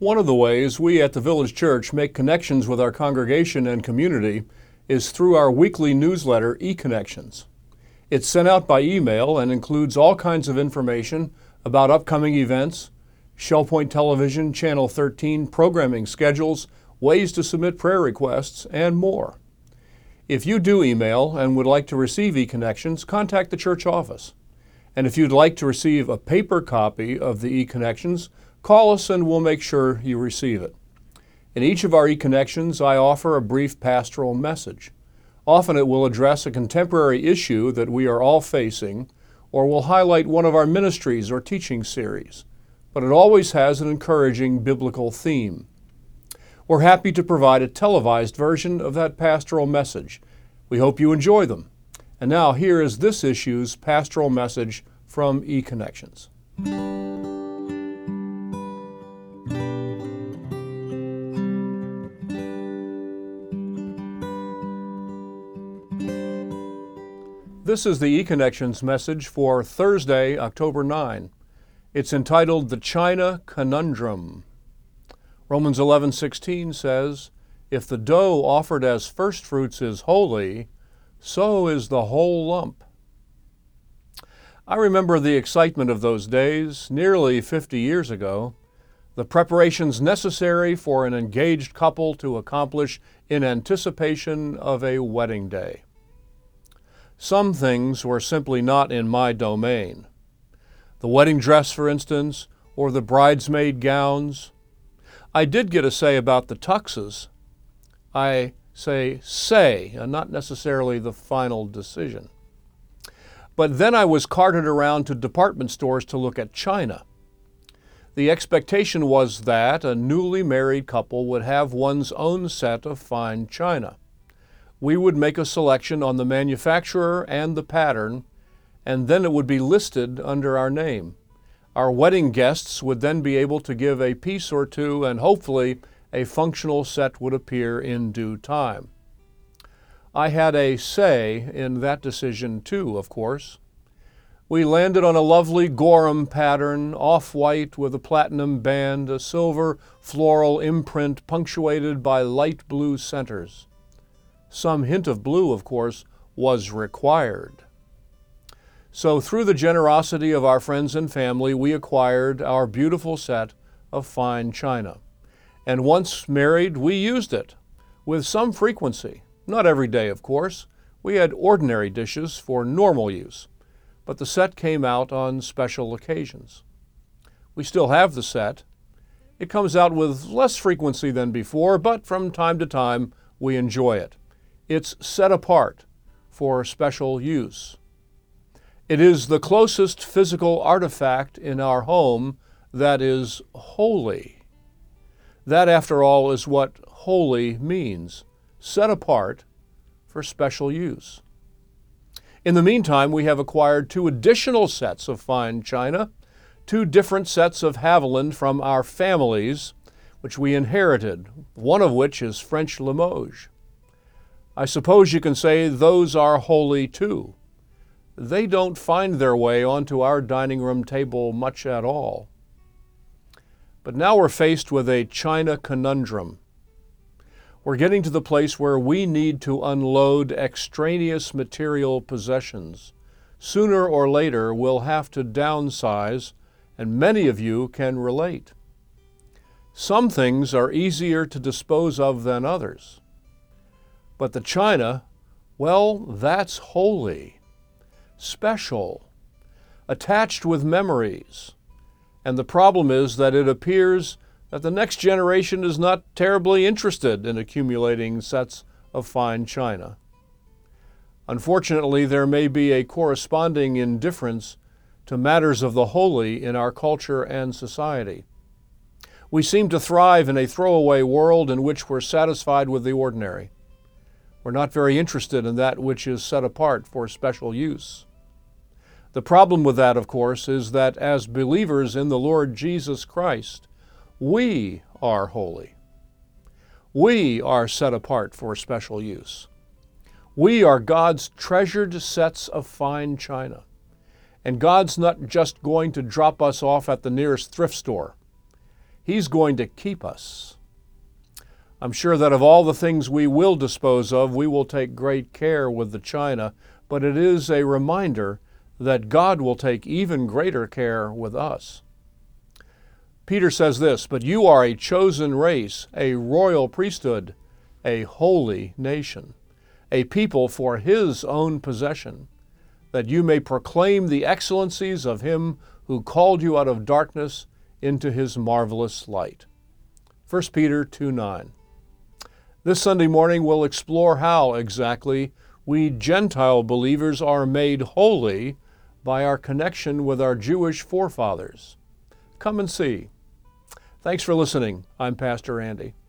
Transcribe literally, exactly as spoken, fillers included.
One of the ways we at the Village Church make connections with our congregation and community is through our weekly newsletter, eConnections. It's sent out by email and includes all kinds of information about upcoming events, ShellPoint Television Channel thirteen programming schedules, ways to submit prayer requests, and more. If you do email and would like to receive eConnections, contact the church office. And if you'd like to receive a paper copy of the eConnections, call us and we'll make sure you receive it. In each of our eConnections, I offer a brief pastoral message. Often it will address a contemporary issue that we are all facing, or will highlight one of our ministries or teaching series, but it always has an encouraging biblical theme. We're happy to provide a televised version of that pastoral message. We hope you enjoy them. And now here is this issue's pastoral message from eConnections. This is the eConnections message for Thursday, October ninth. It's entitled The China Conundrum. Romans eleven sixteen says, "If the dough offered as firstfruits is holy, so is the whole lump." I remember the excitement of those days, nearly fifty years ago, the preparations necessary for an engaged couple to accomplish in anticipation of a wedding day. Some things were simply not in my domain. The wedding dress, for instance, or the bridesmaid gowns. I did get a say about the tuxes. I say say, and not necessarily the final decision. But then I was carted around to department stores to look at china. The expectation was that a newly married couple would have one's own set of fine china. We would make a selection on the manufacturer and the pattern, and then it would be listed under our name. Our wedding guests would then be able to give a piece or two, and hopefully a functional set would appear in due time. I had a say in that decision too, of course. We landed on a lovely Gorham pattern, off-white with a platinum band, a silver floral imprint punctuated by light blue centers. Some hint of blue, of course, was required. So through the generosity of our friends and family, we acquired our beautiful set of fine china. And once married, we used it with some frequency. Not every day, of course. We had ordinary dishes for normal use, but the set came out on special occasions. We still have the set. It comes out with less frequency than before, but from time to time, we enjoy it. It's set apart for special use. It is the closest physical artifact in our home that is holy. That, after all, is what holy means, set apart for special use. In the meantime, we have acquired two additional sets of fine china, two different sets of Haviland from our families, which we inherited, one of which is French Limoges. I suppose you can say those are holy too. They don't find their way onto our dining room table much at all. But now we're faced with a china conundrum. We're getting to the place where we need to unload extraneous material possessions. Sooner or later, we'll have to downsize, and many of you can relate. Some things are easier to dispose of than others. But the china, well, that's holy, special, attached with memories. And the problem is that it appears that the next generation is not terribly interested in accumulating sets of fine china. Unfortunately, there may be a corresponding indifference to matters of the holy in our culture and society. We seem to thrive in a throwaway world in which we're satisfied with the ordinary. We're not very interested in that which is set apart for special use. The problem with that, of course, is that as believers in the Lord Jesus Christ, we are holy. We are set apart for special use. We are God's treasured sets of fine china. And God's not just going to drop us off at the nearest thrift store. He's going to keep us. I'm sure that of all the things we will dispose of, we will take great care with the china, but it is a reminder that God will take even greater care with us. Peter says this, "But you are a chosen race, a royal priesthood, a holy nation, a people for His own possession, that you may proclaim the excellencies of Him who called you out of darkness into His marvelous light." First Peter two nine. This Sunday morning we'll explore how exactly we Gentile believers are made holy by our connection with our Jewish forefathers. Come and see. Thanks for listening. I'm Pastor Andy.